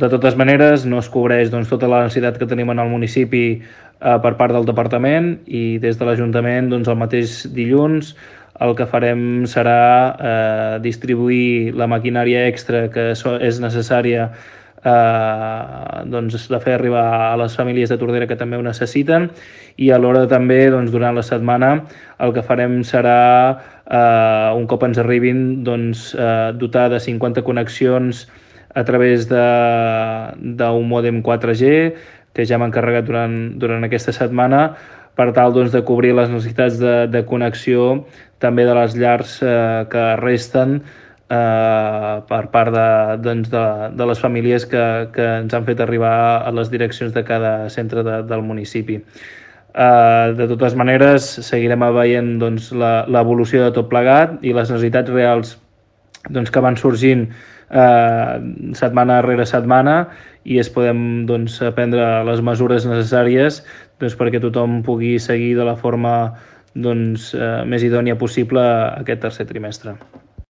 De totes maneres, no es cobreix tota la necessitat que tenim en el municipi per part del departament, i des de l'Ajuntament el mateix dilluns el que farem serà distribuir la maquinària extra que és necessària de fer arribar a les famílies de Tordera que també ho necessiten, i alhora també durant la setmana el que farem serà, un cop ens arribin, dotar de 50 connexions a través d'un mòdem 4G que ja hem encarregat durant aquesta setmana, per tal de cobrir les necessitats de connexió també de les llars que resten per part de les famílies que ens han fet arribar a les direccions de cada centre del municipi. De totes maneres, seguirem veient l'evolució de tot plegat i les necessitats reals que van sorgint setmana rere setmana, i podem prendre les mesures necessàries perquè tothom pugui seguir de la forma més idònia possible aquest tercer trimestre.